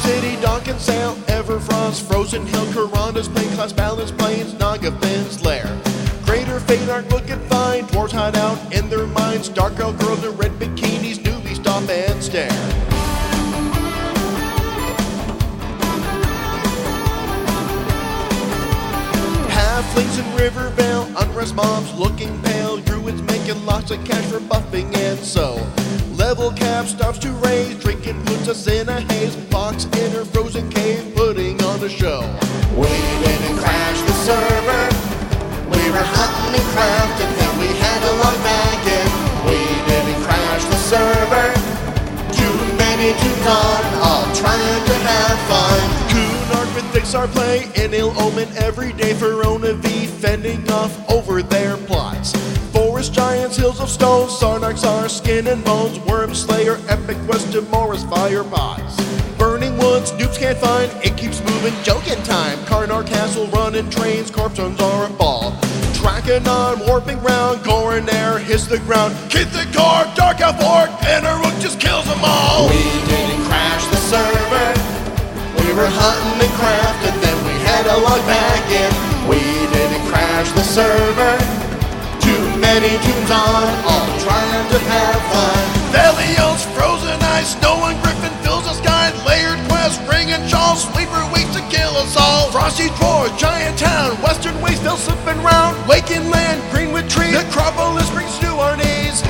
City, Dock and Sail, Everfrost, Frozen Hill, Corunna's Plain, Class Balance Plains, Nagafin's Lair. Greater Fate aren't looking fine, dwarves hide out in their minds, dark elf girls in red bikinis, newbies stop and stare. Halflings in Rivervale, unrest mobs looking pale, druids making lots of cash for buffing and so. Level cap starts to raise, drinking puts us in a haze, Fox in her frozen cave putting on a show. We didn't crash the server, we were hunting and crafting, then we had to log back in. We didn't crash the server, too many tunes on, all trying to have fun. Kunark with Vixar play, in Ill Omen every day, Verona V fending off over their plots. Forest giants, hills of stone, Sarnax are skin and bones, Worm Slayer, epic quest to Morris fire pots. Burning woods, dupes can't find, it keeps moving, joking time. Karnar Castle running trains, corpse runs are a ball. Tracking on, warping round, Gorin air hits the ground. Keith the car, Dark Elf Orc, and a rook just kills them all. We didn't crash the server, we were hunting and crafting, then we had to log back in. We didn't crash the server, too many tunes on, all trying to have fun. Valios, frozen ice, snow and griffin fills the sky. Layered quest, ring and shawl, sleeper waits to kill us all. Frosty dwarves, giant town, western waste still slipping round. Waking land, greenwood trees, necropolis brings to our knees.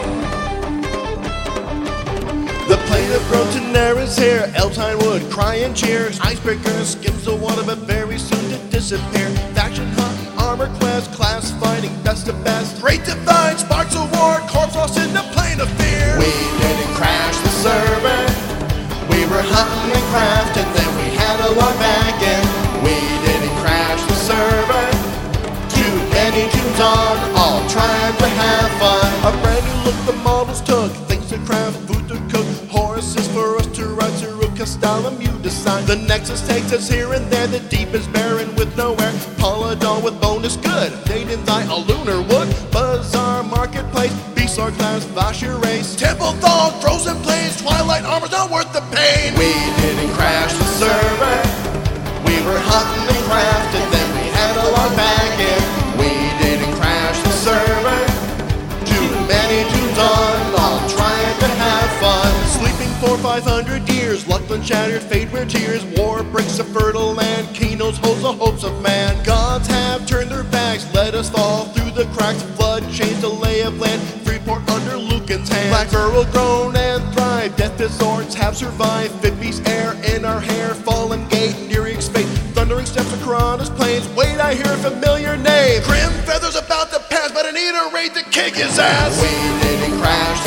The plane of Grotenaire is here, Eltine wood, cry and cheers. Icebreaker skims the water but very soon to disappear. Faction hunt, armor quest, class fighting, best of best. Great divine, sparks of war, corpse lost in the plane of fear. We didn't crash the server, we were hunting and crafting, then we had to log back in. We didn't crash the server, too many tunes on, all trying to have fun. A brand new look the models took, things to craft, food to cook, horses for us to ride, Cyril Castellum you decide. The Nexus takes us here and there, the deep is barren with nowhere. Polydol with bonus good, Naden's Eye, a lunar wood, Bazaar, Marketplace, Beastlar class, Vasher race, Temple Thal, Frozen Plains, Twilight armor's not worth the pain. We didn't crash the server, we were hunting and crafting, then we had to log back in. We didn't crash the server, too many tunes on, all trying to have fun. Sleeping for 500 years, Luckland shattered, fate where tears, war breaks a fertile land, Keynotes holds the hopes of man. Gods have turned their backs, let us fall through the cracks, flood changed the lay of land, Freeport under Lucan's hand. Black Earl grown and thrive, death disorders have survived, Fit beast air in our hair, fallen gate, nearing space, thundering steps of Corunna's plains, wait I hear a familiar name. Grim feathers about to pass, but I need a raid to kick his ass. We didn't crash